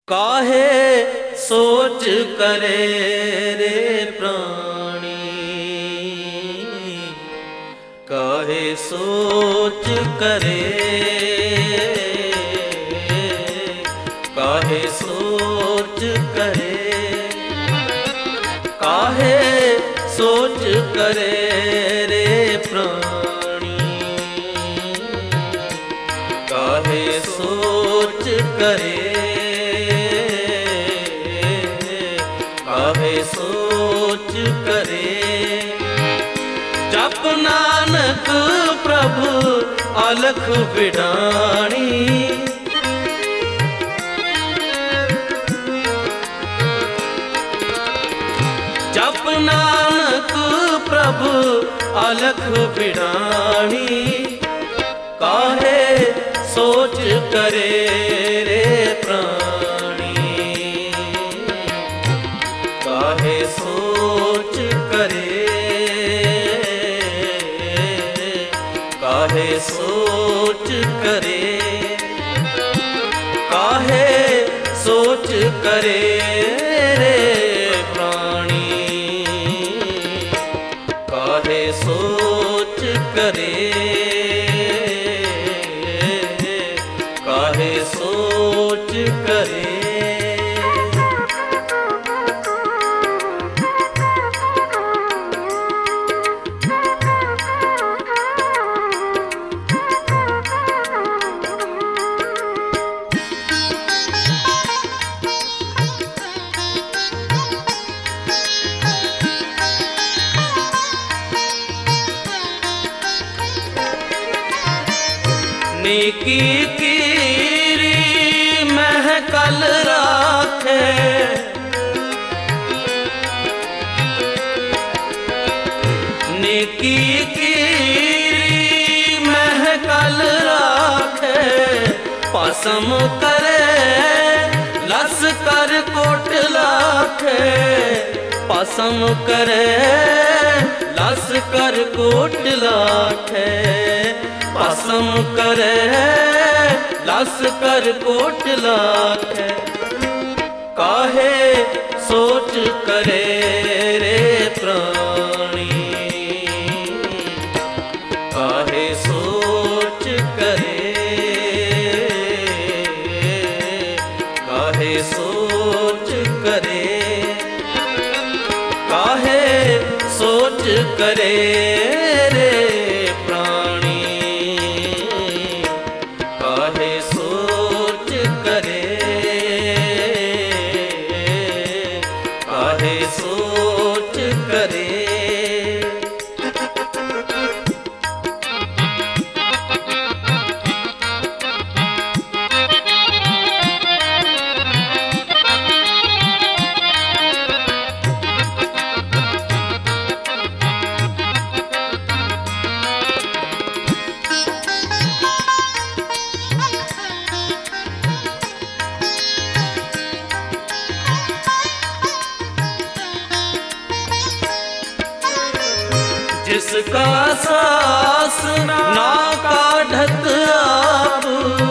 काहे सोच करे रे प्राणी, काहे सोच करे, काहे सोच करे, काहे सोच करे रे प्राणी, काहे सोच करे, काहे सोच करे। जप नानक प्रभु अलख बिडाणी, जप नानक प्रभु अलख बिडाणी, काहे सोच करे रे प्राणी, काहे सोच करे, काहे सोच करे, काहे सोच करे रे प्राणी, काहे सोच करे, काहे सोच करे। नेकी कीरी महकल राखे, नेकी कीरी महकल राखे, पसम करे लस कर कोट लाखे, पसम करे लस कर कोट लाखे, पसम करे लस कर कोट लाखे, काहे सोच करे रे प्राणी, काहे सोच करे, काहे सोच करे, काहे सोच करे रे प्राणी, काहे सोच करे, काहे सोच करे। जिसका सास ना काढ़त आप,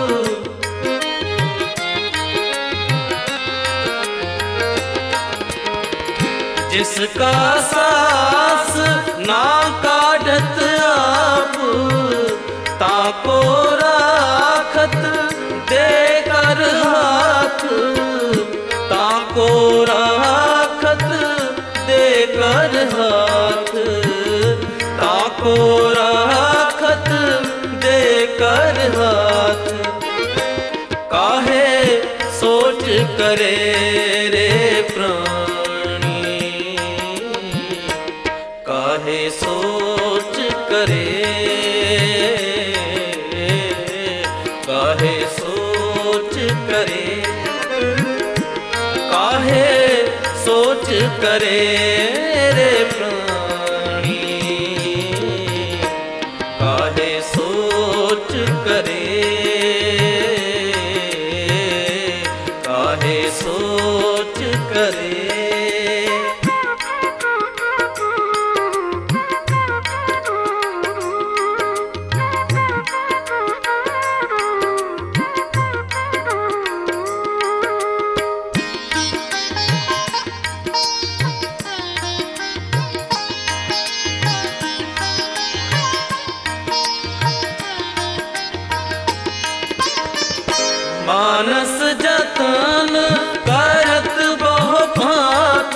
जिसका सास ना काढ़त आप, ताको राखत देकर हाथ, ताको राखत देकर हाथ, ताको राखत देकर हाथ, काहे सोच करे रे प्राणी, काहे सोच करे, काहे सोच करे, काहे सोच करे रे प्राणी, काहे सोच करे, काहे सोच करे। मानस जतन करत बहु भांत,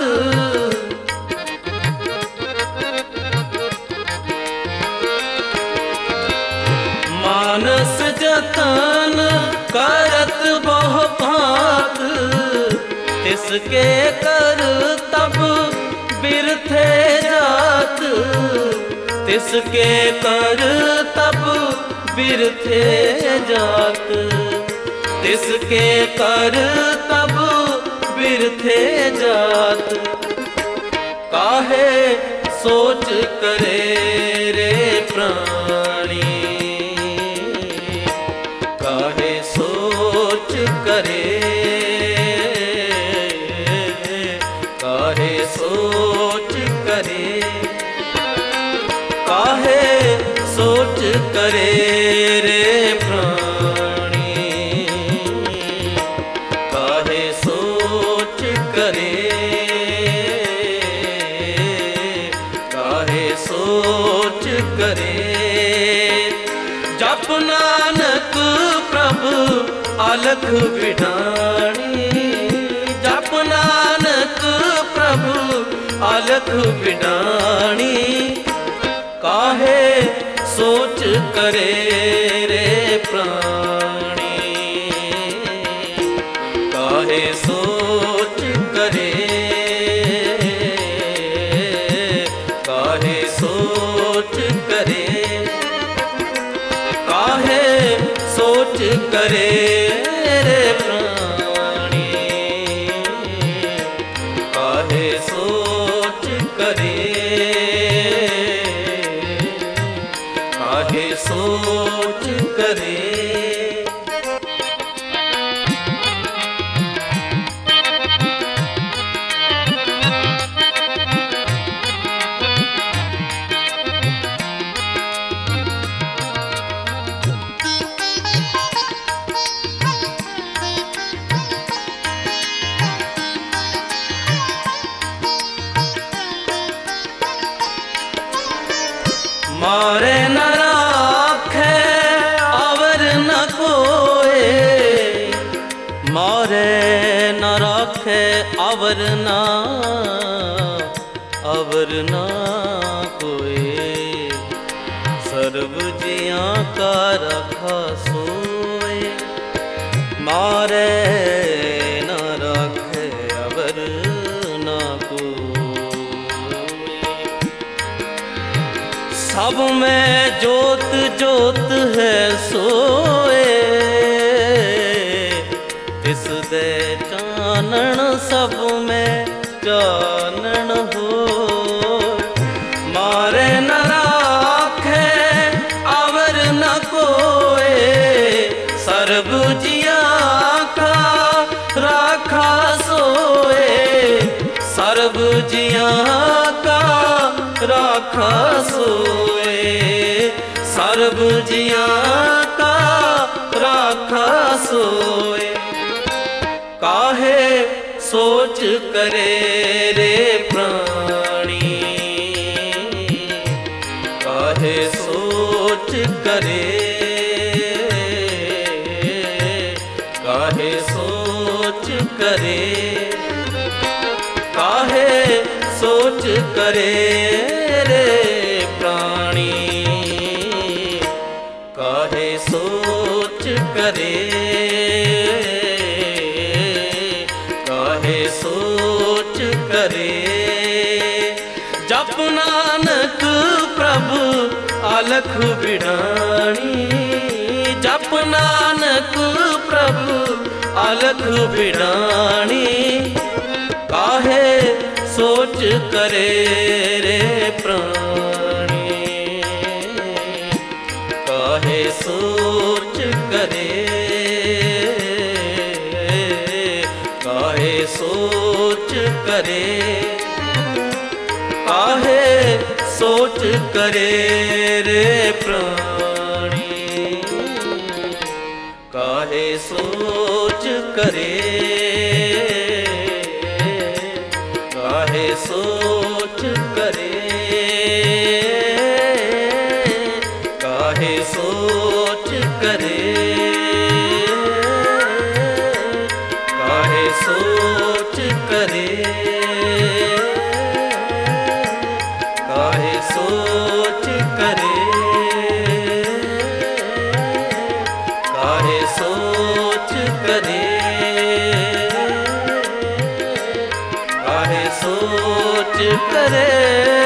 मानस जतन करत बहु भांत, तिसके कर तब बिरथे जात, तिसके कर तब बिरथे जात, तिसके कर तब बिरथे जात। काहे सोच करे रे प्राणी, काहे सोच करे, काहे सोच करे, काहे सोच करे रे प्राणी, काहे सोच करे, काहे सोच करे। जप नानक प्रभु अलख बिडाणी, जप नानक प्रभु अलख बिडाणी, काहे सोच करे रे प्राणी, काहे सोच करे, काहे सोच करे, काहे सोच करे रे प्राणी, काहे सोच करे, काहे सोच करे। मारे न राखे अवर न कोए, मारे न राखे अवर न कोए, सर्व जियां का रखा सोए, मारे न राखे अवर न कोए। सब में जोत जोत है सोए, तिस दे चानन सब में चानन हो, मारे न राखे अवर न कोए, सर्व जिया का राखा सोए, सर्व जिया का राखा सोए, सर्व जिया का राखा सोए। काहे सोच करे रे प्राणी, काहे सोच करे, काहे सोच करे, काहे सोच करे रे प्राणी, काहे सोच करे, काहे सोच करे। जप नानक प्रभु अलख बिडाणी, जप नानक प्रभु अलख बिडाणी, काहे सोच करे रे प्राणी, काहे सोच करे, काहे सोच करे, काहे सोच करे रे प्राणी, काहे सोच करे, काहे सोच करे, काहे सोच करे, सोच करे।